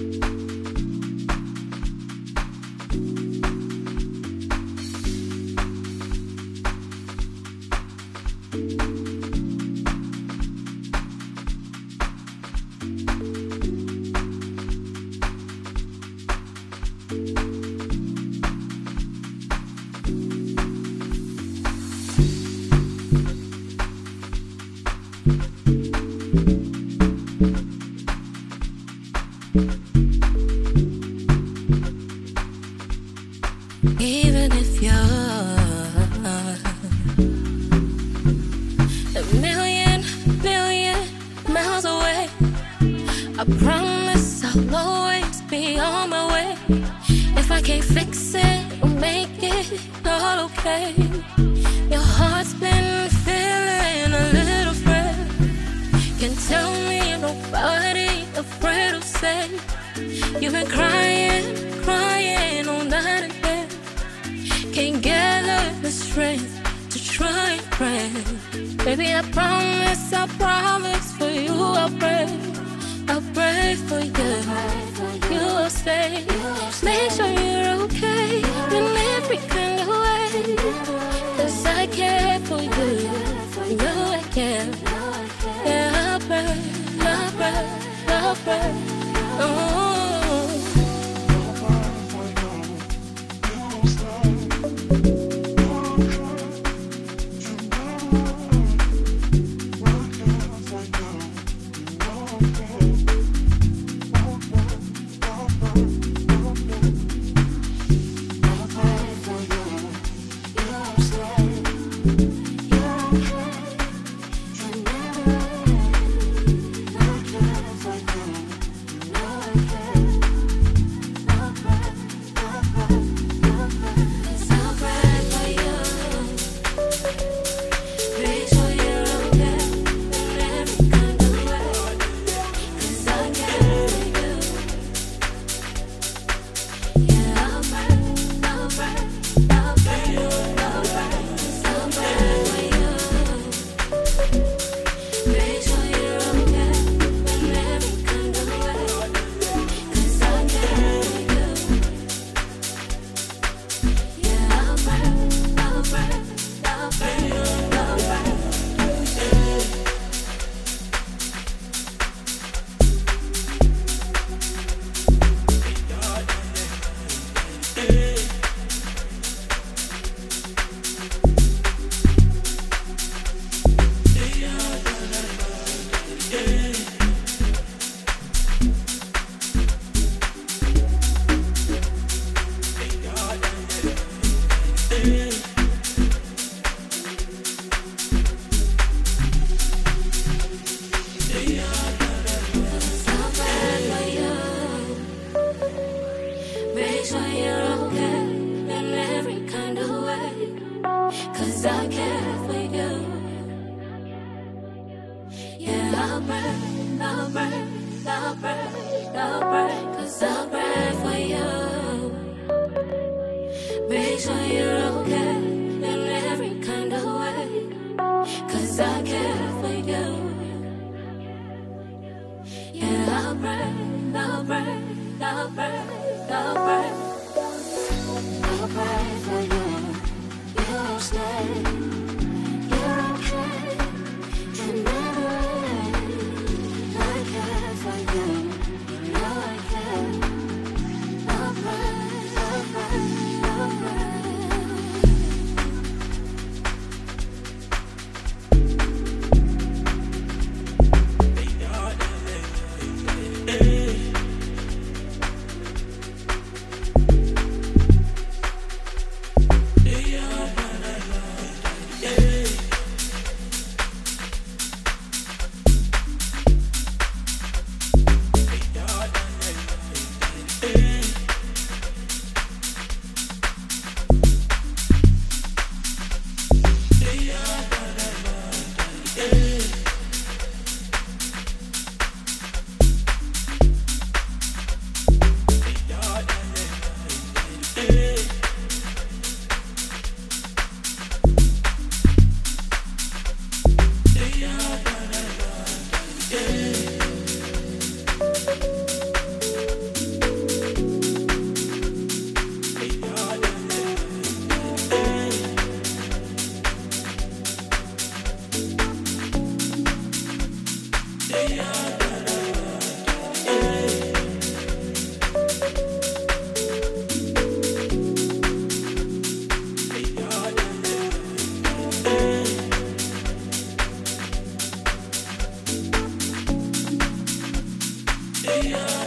Even if you're a billion miles away, I promise I'll always be on my way. If I can't fix it or make it all okay, your heart's been feeling a little afraid. Can't tell me nobody afraid to say you've been crying all night and day. Can't gather the strength to try and pray. Baby, I promise for you I'll pray for you. You will stay. Make sure you're okay in every kind of way. 'Cause I care for you. You know I care. Yeah, I'll pray. Oh. stay young.